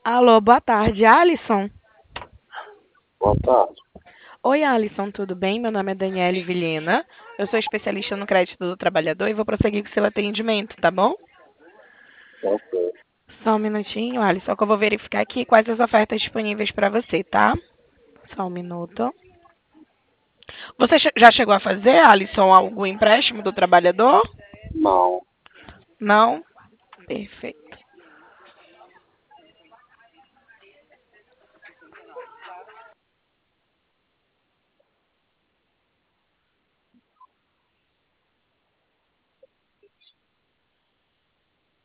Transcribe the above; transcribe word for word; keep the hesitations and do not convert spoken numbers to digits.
Alô, boa tarde, Alisson. Boa tarde. Oi, Alisson, tudo bem? Meu nome é Daniele Vilhena. Eu sou especialista no crédito do trabalhador e vou prosseguir com o seu atendimento, tá bom? Ok. Só um minutinho, Alisson, que eu vou verificar aqui quais as ofertas disponíveis para você, tá? Só um minuto. Você che- já chegou a fazer, Alisson, algum empréstimo do trabalhador? Não. Não? Perfeito.